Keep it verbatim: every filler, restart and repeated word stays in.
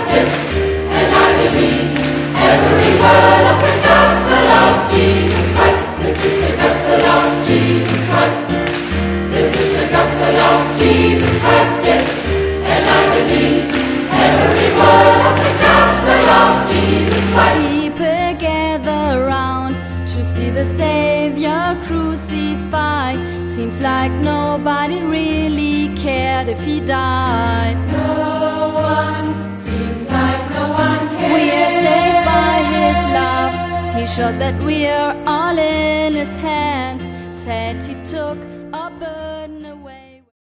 yes, and I believe every word of the gospel of Jesus Christ. This is the gospel of Jesus Christ. This is the gospel of Jesus Christ, yes, and I believe every word of the gospel of Jesus Christ. People gather round to see the Savior crucified. Seems like nobody really cared if he died. No one, seems like no one cares. We are saved by his love. He showed that we are all in his hands. Said he took